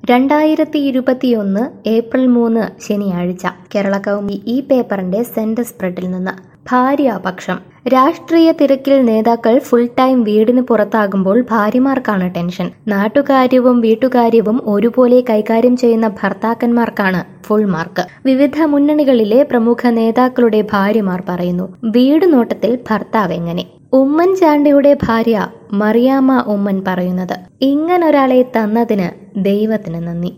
2021 April 3 ശനിയാഴ്ച കേരള കൗമുദി ഈ പേപ്പറിന്റെ സെന്റർ സ്പ്രെഡിൽ നിന്ന് ഭാര്യാപക്ഷം. രാഷ്ട്രീയ തിരക്കിൽ നേതാക്കൾ ഫുൾ ടൈം വീടിന് പുറത്താകുമ്പോൾ ഭാര്യമാർക്കാണ് ടെൻഷൻ. നാട്ടുകാര്യവും വീട്ടുകാര്യവും ഒരുപോലെ കൈകാര്യം ചെയ്യുന്ന ഭർത്താക്കന്മാർക്കാണ് ഫുൾ മാർക്ക്. വിവിധ മുന്നണികളിലെ പ്രമുഖ നേതാക്കളുടെ ഭാര്യമാർ പറയുന്നു, വീട് നോട്ടത്തിൽ ഭർത്താവ് എങ്ങനെ. ഉമ്മൻചാണ്ടിയുടെ ഭാര്യ മറിയാമ്മ ഉമ്മൻ പറയുന്നത്, ഇങ്ങനൊരാളെ തന്നതിന് ദൈവത്തിന് നന്ദി.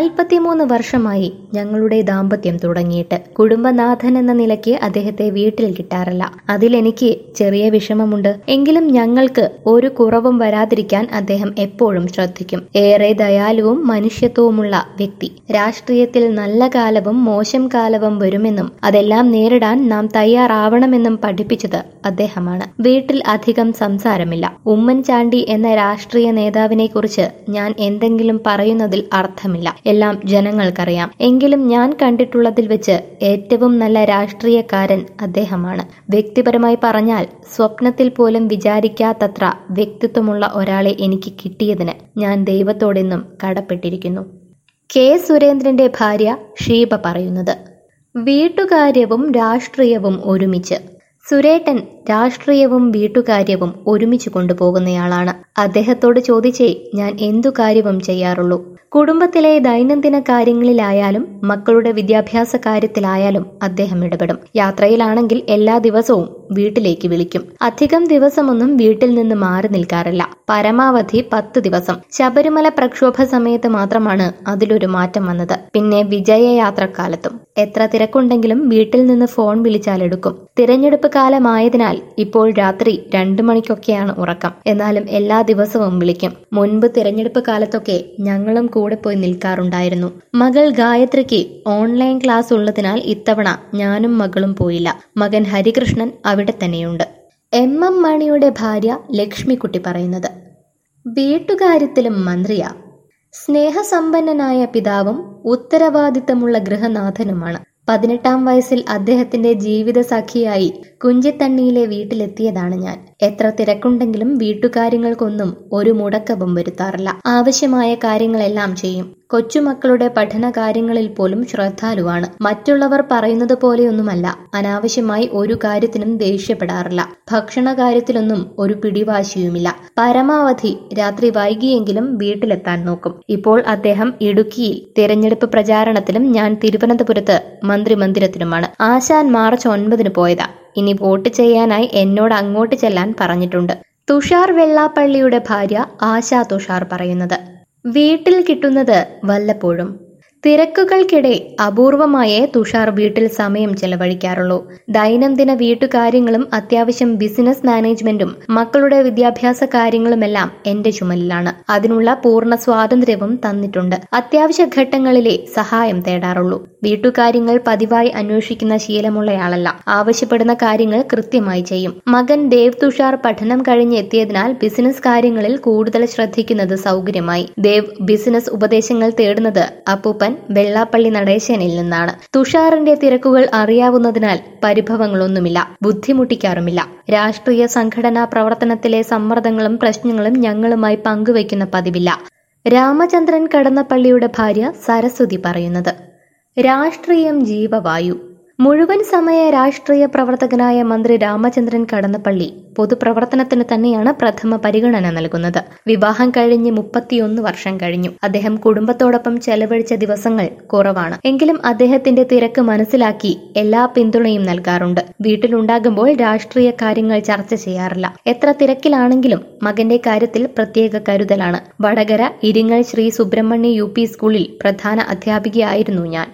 43 വർഷമായി ഞങ്ങളുടെ ദാമ്പത്യം തുടങ്ങിയിട്ട്. കുടുംബനാഥൻ എന്ന നിലയ്ക്ക് അദ്ദേഹത്തെ വീട്ടിൽ കിട്ടാറില്ല. അതിലെനിക്ക് ചെറിയ വിഷമമുണ്ട്. എങ്കിലും ഞങ്ങൾക്ക് ഒരു കുറവും വരാതിരിക്കാൻ അദ്ദേഹം എപ്പോഴും ശ്രദ്ധിക്കും. ഏറെ ദയാലുവും മനുഷ്യത്വവുമുള്ള വ്യക്തി. രാഷ്ട്രീയത്തിൽ നല്ല കാലവും മോശം കാലവും വരുമെന്നും അതെല്ലാം നേരിടാൻ നാം തയ്യാറാവണമെന്നും പഠിപ്പിച്ചത് അദ്ദേഹമാണ്. വീട്ടിൽ അധികം സംസാരമില്ല. ഉമ്മൻചാണ്ടി എന്ന രാഷ്ട്രീയ നേതാവിനെ കുറിച്ച് ഞാൻ എന്തെങ്കിലും പറയുന്നതിൽ അർത്ഥമില്ല. എല്ലാം ജനങ്ങൾക്കറിയാം. എങ്കിലും ഞാൻ കണ്ടിട്ടുള്ളതിൽ വെച്ച് ഏറ്റവും നല്ല രാഷ്ട്രീയക്കാരൻ അദ്ദേഹമാണ്. വ്യക്തിപരമായി പറഞ്ഞാൽ സ്വപ്നത്തിൽ പോലും വിചാരിക്കാത്തത്ര വ്യക്തിത്വമുള്ള ഒരാളെ എനിക്ക് കിട്ടിയതിന് ഞാൻ ദൈവത്തോടെന്നും കടപ്പെട്ടിരിക്കുന്നു. കെ സുരേന്ദ്രന്റെ ഭാര്യ ഷീബ പറയുന്നത്, വീട്ടുകാര്യവും രാഷ്ട്രീയവും ഒരുമിച്ച്. സുരേട്ടൻ രാഷ്ട്രീയവും വീട്ടുകാര്യവും ഒരുമിച്ച് കൊണ്ടുപോകുന്നയാളാണ്. അദ്ദേഹത്തോട് ചോദിച്ചേ ഞാൻ എന്തു കാര്യവും ചെയ്യാറുള്ളൂ. കുടുംബത്തിലെ ദൈനംദിന കാര്യങ്ങളിലായാലും മക്കളുടെ വിദ്യാഭ്യാസ കാര്യത്തിലായാലും അദ്ദേഹം ഇടപെടും. യാത്രയിലാണെങ്കിൽ എല്ലാ ദിവസവും വീട്ടിലേക്ക് വിളിക്കും. അധികം ദിവസമൊന്നും വീട്ടിൽ നിന്ന് മാറി നിൽക്കാറില്ല. പരമാവധി 10 ദിവസം. ശബരിമല പ്രക്ഷോഭ സമയത്ത് മാത്രമാണ് അതിലൊരു മാറ്റം വന്നത്. പിന്നെ വിജയയാത്രക്കാലത്തും. എത്ര തിരക്കുണ്ടെങ്കിലും വീട്ടിൽ നിന്ന് ഫോൺ വിളിച്ചാൽ എടുക്കും. തിരഞ്ഞെടുപ്പ് കാലമായതിനാൽ ഇപ്പോൾ രാത്രി 2 മണിക്കൊക്കെയാണ് ഉറക്കം. എന്നാലും എല്ലാ ദിവസവും വിളിക്കും. മുൻപ് തിരഞ്ഞെടുപ്പ് കാലത്തൊക്കെ ഞങ്ങളും കൂടെ പോയി നിൽക്കാറുണ്ടായിരുന്നു. മകൾ ഗായത്രിക്ക് ഓൺലൈൻ ക്ലാസ് ഉള്ളതിനാൽ ഇത്തവണ ഞാനും മകളും പോയില്ല. മകൻ ഹരികൃഷ്ണൻ അവിടെ തന്നെയുണ്ട്. MM മണിയുടെ ഭാര്യ ലക്ഷ്മിക്കുട്ടി പറയുന്നത്, വീട്ടുകാര്യത്തിലും മന്ത്രിയാ. സ്നേഹസമ്പന്നനായ പിതാവും ഉത്തരവാദിത്തമുള്ള ഗൃഹനാഥനുമാണ്. 18ാം വയസ്സിൽ അദ്ദേഹത്തിന്റെ ജീവിത സഖിയായി കുഞ്ചിത്തണ്ണിയിലെ വീട്ടിലെത്തിയതാണ് ഞാൻ. എത്ര തിരക്കുണ്ടെങ്കിലും വീട്ടുകാര്യങ്ങൾക്കൊന്നും ഒരു മുടക്കവും വരുത്താറില്ല. ആവശ്യമായ കാര്യങ്ങളെല്ലാം ചെയ്യും. കൊച്ചുമക്കളുടെ പഠന കാര്യങ്ങളിൽ പോലും ശ്രദ്ധാലുവാണ്. മറ്റുള്ളവർ പറയുന്നത് പോലെയൊന്നുമല്ല. അനാവശ്യമായി ഒരു കാര്യത്തിനും ദേഷ്യപ്പെടാറില്ല. ഭക്ഷണ കാര്യത്തിലൊന്നും ഒരു പിടിവാശിയുമില്ല. പരമാവധി രാത്രി വൈകിയെങ്കിലും വീട്ടിലെത്താൻ നോക്കും. ഇപ്പോൾ അദ്ദേഹം ഇടുക്കിയിൽ തിരഞ്ഞെടുപ്പ് പ്രചാരണത്തിലും ഞാൻ തിരുവനന്തപുരത്ത് മന്ത്രിമന്ദിരത്തിലുമാണ്. ആശാൻ മാർച്ച് 9 പോയതാ. ഇനി വോട്ട് ചെയ്യാനായി എന്നോട് അങ്ങോട്ട് ചെല്ലാൻ പറഞ്ഞിട്ടുണ്ട്. തുഷാർ വെള്ളാപ്പള്ളിയുടെ ഭാര്യ ആശാ തുഷാർ പറയുന്നത്, വീട്ടിൽ കിട്ടുന്നത് വല്ലപ്പോഴും. തിരക്കുകൾക്കിടെ അപൂർവമായേ തുഷാർ വീട്ടിൽ സമയം ചെലവഴിക്കാറുള്ളൂ. ദൈനംദിന വീട്ടുകാര്യങ്ങളും അത്യാവശ്യം ബിസിനസ് മാനേജ്മെന്റും മക്കളുടെ വിദ്യാഭ്യാസ കാര്യങ്ങളുമെല്ലാം എന്റെ ചുമലിലാണ്. അതിനുള്ള പൂർണ്ണ സ്വാതന്ത്ര്യവും തന്നിട്ടുണ്ട്. അത്യാവശ്യ ഘട്ടങ്ങളിലെ സഹായം തേടാറുള്ളൂ. വീട്ടുകാര്യങ്ങൾ പതിവായി അന്വേഷിക്കുന്ന ശീലമുള്ളയാളല്ല. ആവശ്യപ്പെടുന്ന കാര്യങ്ങൾ കൃത്യമായി ചെയ്യും. മകൻ ദേവ് തുഷാർ പഠനം കഴിഞ്ഞ് എത്തിയതിനാൽ ബിസിനസ് കാര്യങ്ങളിൽ കൂടുതൽ ശ്രദ്ധിക്കുന്നത് സൗകര്യമായി. ദേവ് ബിസിനസ് ഉപദേശങ്ങൾ തേടുന്നത് അപ്പൂപ്പൻ വെള്ളാപ്പള്ളി നടേശനിൽ നിന്നാണ്. തുഷാറിന്റെ തിരക്കുകൾ അറിയാവുന്നതിനാൽ പരിഭവങ്ങളൊന്നുമില്ല. ബുദ്ധിമുട്ടിക്കാറുമില്ല. രാഷ്ട്രീയ സംഘടനാ പ്രവർത്തനത്തിലെ സമ്മർദ്ദങ്ങളും പ്രശ്നങ്ങളും ഞങ്ങളുമായി പങ്കുവയ്ക്കുന്ന പതിവില്ല. രാമചന്ദ്രൻ കടന്നപ്പള്ളിയുടെ ഭാര്യ സരസ്വതി പറയുന്നത്, രാഷ്ട്രീയം ജീവവായു. മുഴുവൻ സമയ രാഷ്ട്രീയ പ്രവർത്തകനായ മന്ത്രി രാമചന്ദ്രൻ കടന്നപ്പള്ളി പൊതുപ്രവർത്തനത്തിന് തന്നെയാണ് പ്രഥമ പരിഗണന നൽകുന്നത്. വിവാഹം കഴിഞ്ഞ് 31 വർഷം കഴിഞ്ഞു. അദ്ദേഹം കുടുംബത്തോടൊപ്പം ചെലവഴിച്ച ദിവസങ്ങൾ കുറവാണ്. എങ്കിലും അദ്ദേഹത്തിന്റെ തിരക്ക് മനസ്സിലാക്കി എല്ലാ പിന്തുണയും നൽകാറുണ്ട്. വീട്ടിലുണ്ടാകുമ്പോൾ രാഷ്ട്രീയ കാര്യങ്ങൾ ചർച്ച ചെയ്യാറില്ല. എത്ര തിരക്കിലാണെങ്കിലും മകന്റെ കാര്യത്തിൽ പ്രത്യേക കരുതലാണ്. വടകര ഇരിങ്ങൽ ശ്രീ സുബ്രഹ്മണ്യ UP സ്കൂളിൽ പ്രധാന അധ്യാപികയായിരുന്നു ഞാൻ.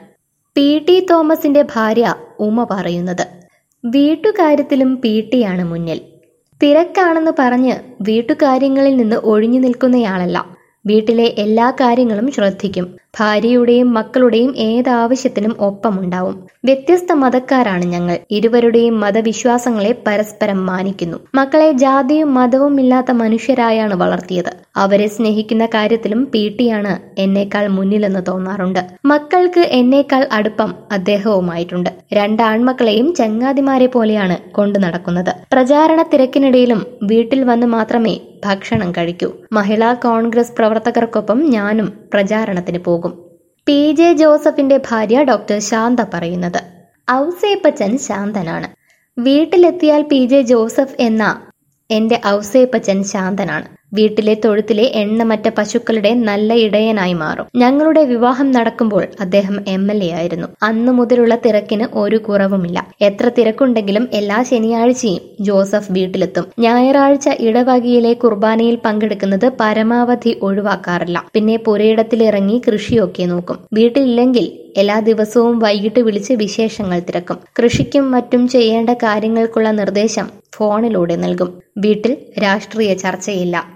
PT തോമസിന്റെ ഭാര്യ ഉമ പറയുന്നത്, വീട്ടുകാര്യത്തിലും PT യാണ് മുന്നിൽ. തിരക്കാണെന്ന് പറഞ്ഞ് വീട്ടുകാര്യങ്ങളിൽ നിന്ന് ഒഴിഞ്ഞു നിൽക്കുന്നയാളല്ല. വീട്ടിലെ എല്ലാ കാര്യങ്ങളും ശ്രദ്ധിക്കും. ഭാര്യയുടെയും മക്കളുടെയും ഏതാവശ്യത്തിനും ഒപ്പമുണ്ടാവും. വ്യത്യസ്ത മതക്കാരാണ് ഞങ്ങൾ. ഇരുവരുടെയും മതവിശ്വാസങ്ങളെ പരസ്പരം മാനിക്കുന്നു. മക്കളെ ജാതിയും മതവും ഇല്ലാത്ത മനുഷ്യരായാണ് വളർത്തിയത്. അവരെ സ്നേഹിക്കുന്ന കാര്യത്തിലും PT യാണ് എന്നേക്കാൾ മുന്നിലെന്ന് തോന്നാറുണ്ട്. മക്കൾക്ക് എന്നേക്കാൾ അടുപ്പം അദ്ദേഹവുമായിട്ടുണ്ട്. 2 ആൺമക്കളെയും ചങ്ങാതിമാരെ പോലെയാണ് കൊണ്ടു നടക്കുന്നത്. പ്രചാരണ തിരക്കിനിടയിലും വീട്ടിൽ വന്ന് മാത്രമേ ഭക്ഷണം കഴിക്കൂ. മഹിളാ കോൺഗ്രസ് പ്രവർത്തകർക്കൊപ്പം ഞാനും പ്രചാരണത്തിന് പോകും. PJ ജോസഫിന്റെ ഭാര്യ ഡോക്ടർ ശാന്ത പറയുന്നത്. ഔസേപ്പച്ചൻ ശാന്തനാണ്. വീട്ടിലെത്തിയാൽ PJ ജോസഫ് എന്ന എന്റെ ഔസേപ്പച്ചൻ ശാന്തനാണ്. വീട്ടിലെ തൊഴുത്തിലെ എണ്ണമറ്റ പശുക്കളുടെ നല്ല ഇടയനായി മാറും. ഞങ്ങളുടെ വിവാഹം നടക്കുമ്പോൾ അദ്ദേഹം MLA ആയിരുന്നു. അന്നു മുതലുള്ള തിരക്കിന് ഒരു കുറവുമില്ല. എത്ര തിരക്കുണ്ടെങ്കിലും എല്ലാ ശനിയാഴ്ചയും ജോസഫ് വീട്ടിലെത്തും. ഞായറാഴ്ച ഇടവകയിലെ കുർബാനയിൽ പങ്കെടുക്കുന്നത് പരമാവധി ഒഴിവാക്കാറില്ല. പിന്നെ പുരയിടത്തിലിറങ്ങി കൃഷിയൊക്കെ നോക്കും. വീട്ടിലില്ലെങ്കിൽ എല്ലാ ദിവസവും വൈകിട്ട് വിളിച്ച് വിശേഷങ്ങൾ തിരക്കും. കൃഷിക്കും മറ്റും ചെയ്യേണ്ട കാര്യങ്ങൾക്കുള്ള നിർദ്ദേശം ഫോണിലൂടെ നൽകും. വീട്ടിൽ രാഷ്ട്രീയ ചർച്ചയില്ല.